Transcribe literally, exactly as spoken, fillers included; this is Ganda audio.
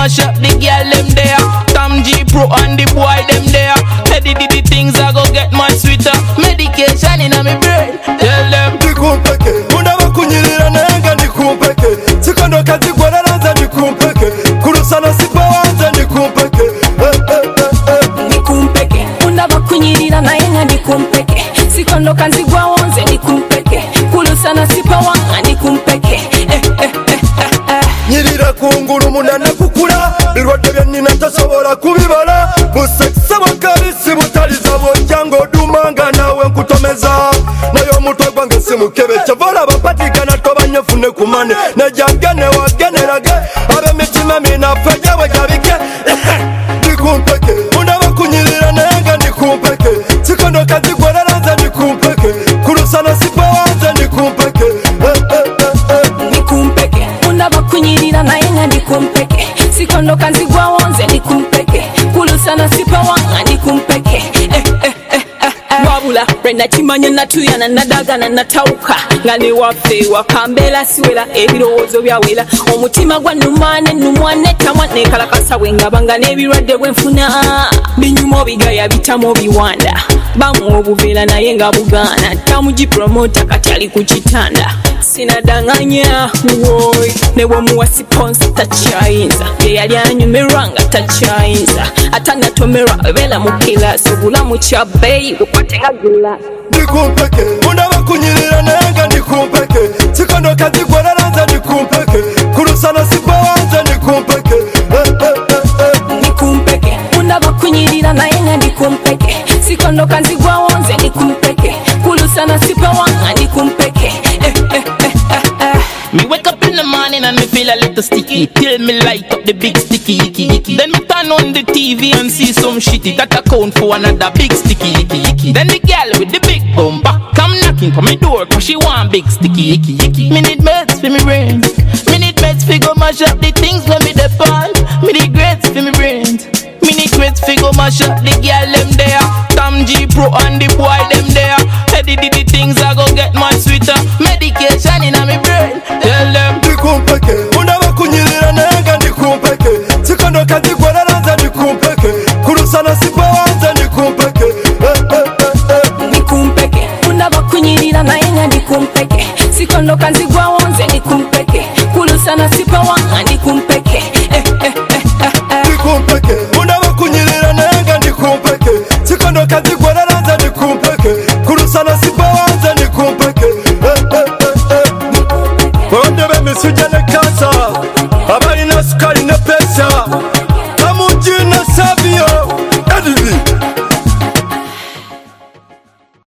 mash up the girl them there. Tom G Pro and the boy them there. Heady the, the things I go get much sweeter. Medication in my brain. Tell them Nikumpeke, unaba kunyirira nenga nikumpeke. Sikondo kazi kwa raza nikumpeke. Kurusana sipa wanza nikumpeke. Eh, eh, eh, eh. Nikumpeke, unaba kunyirira nenga nikumpeke. Sikondo kazi kwa wanza nikumpeke. Kurusana sipa wanza nikumpeke. Eh, eh, eh, eh, eh. Nyirira kunguru munana kukura. Birwate bya nina tasobora kubibala. Musekisa bakabisi butaliza bonjango dumanga nawe nkutomeza. Nayo mutwe gwange simukebe chavala bapatikana tobanyefune kumane. Nejagane wagenerage abe mitima mina feja wajabike. Nikumpeke unaba kunyirira nenga nikumpeke. Sikondo kazi kwa raza nikumpeke. Kurusana sipa wanza nikumpeke. Eh, eh, eh, eh. Nikumpeke, unaba kunyirira nenga nikumpeke. Sikondo kazi kwa wanza nikumpeke. Kurusana sipa wanza nikumpeke. Eh, eh, eh, eh, eh. Wabula, renda chimanya natuyana nadagana natauka. Ngane wafe wakambela siwela ebirowozo byawela. Omutima gwa numane numwane tamwane kalakasa wengabanga nebirwadde bwenfuna. Binyumo bigaya bitamo biwanda. Bamu obuvela naye nga bugana. Tamuji promoter kati ali ku kitanda. Sinadanganya woy newo muwa sponsor tachayinza ye yali anyumiranga tachayinza atanga tomera bela mukila subula mu chabe upatenga gula. Nikumpeke unaba kunyirira nenga nikumpeke. Sikondo kazi kwa raza nikumpeke. Kurusana sipa wanza nikumpeke. Eh, eh, eh, eh. Nikumpeke unaba kunyirira nenga nikumpeke. Sikondo kazi kwa wanza nikumpeke. Kurusana sipa wanza nikumpeke. Eh, eh, eh, eh, eh. me wake up in the morning and me feel a little sticky. Till me light up the big sticky icky icky. Then me turn on the T V and see some shitty that account for another big sticky icky icky. Then the girl with the big bumper come knocking for me door cause she want big sticky icky icky. Me need meds for me brains. Me need meds for go mash up the things when me depart. Me need grades for me brains. Me need grades for go mash up the girl them there. Tom G Pro and the boy them there. Heady the, the things I go get much sweeter. Medication in my brain. Tell them Nikumpeke unaba kunyirira nenga nikumpeke. Sikondo kazi kwa raza nikumpeke. Kurusana sipa wanza nikumpeke. Eh, eh, eh, eh. Nikumpeke unaba kunyirira nenga nikumpeke. Sikondo kazi kwa wanza nikumpeke. Kurusana sipa wanza nikumpeke. Eh, eh, eh, eh, eh. Nikumpeke unaba kunyirira nenga nikumpeke. Sikondo kazi kwa raza nikumpeke. Kurusana sipa wanza nikumpeke. Eh, eh, eh, eh. Konde be misujane kasa abalina sukali